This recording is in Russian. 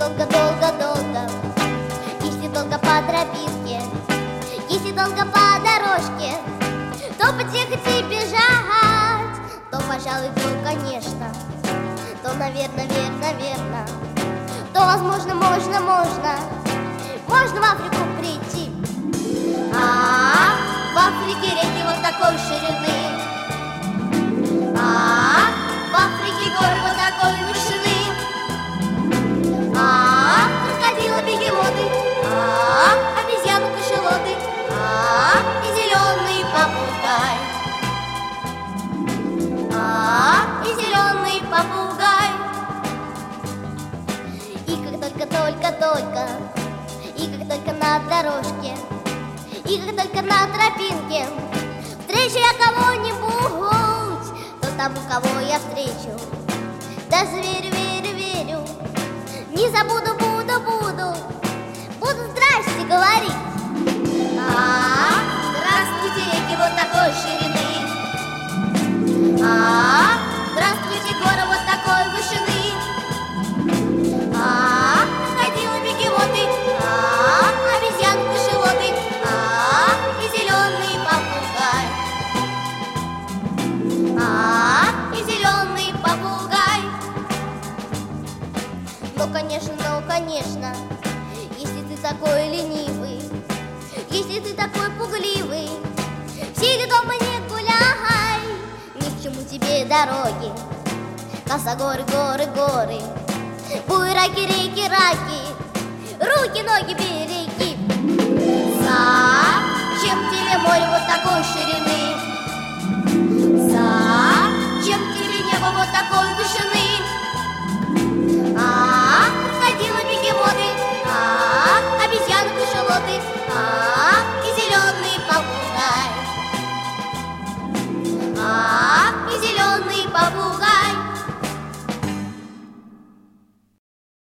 долго-долго-долго, если долго по тропинке, если долго по дорожке, то потихать и бежать, то, пожалуй, то, конечно, то, наверное, верно, то, возможно, можно в Африку прийти. В Африке реки вот такой ширины, в Африке горы вот такой вышины, крокодилы, бегемоты, обезьяны, кашалоты, и зеленый попугай, и зеленый попугай. И как только, и как только на дорожке, и как только на тропинке встречу я кого-нибудь, то тому, кого я встречу, даже верю, не забуду, буду здрасте говорить. Здравствуйте, реки вот такой ширины, здравствуйте, горы вот такой вышины, крокодилы, бегемоты, обезьяны, кашалоты, и зеленый попугай, и зеленый попугай. Ну, конечно, если ты такой ленивый, если ты такой пугливый, сиди дома, не гуляй, ни к чему тебе дороги, косогоры, горы, буераки, реки, руки, ноги береги. Зачем тебе море вот такой ширины?